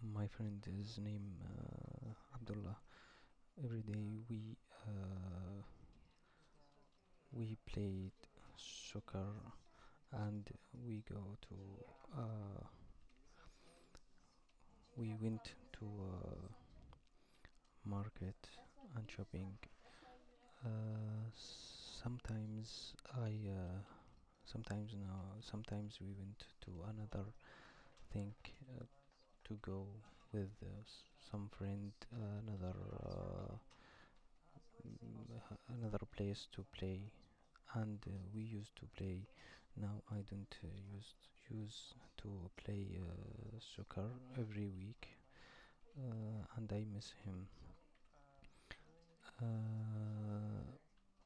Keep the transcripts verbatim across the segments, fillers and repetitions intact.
my friend is name uh, Abdullah. Every day we uh, we played soccer, and we go to uh, we went to uh, market and shopping. Uh, sometimes I uh, sometimes no sometimes we went to another thing, uh, to go with uh, s- some friend, uh, another uh, mm, h- another place to play, and uh, we used to play. Now I don't uh, use use to play uh, soccer every week, uh, and I miss him. Uh,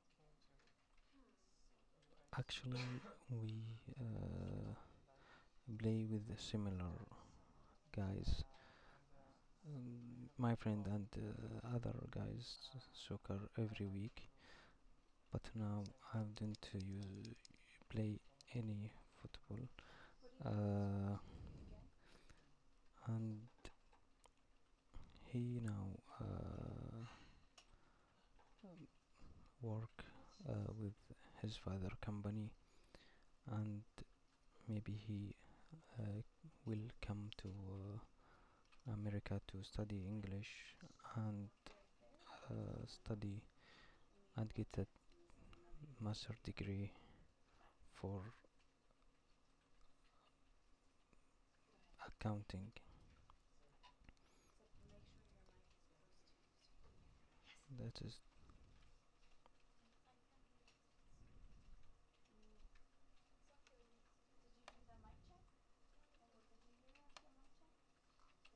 Actually, we uh, play with the similar guys. Um, my friend and uh, other guys soccer every week, but now I didn't uh, use play any football. Uh, and he now uh, work uh, with his father company, and maybe he uh, will come to uh, America to study English, and uh, study and get a master degree for accounting. That is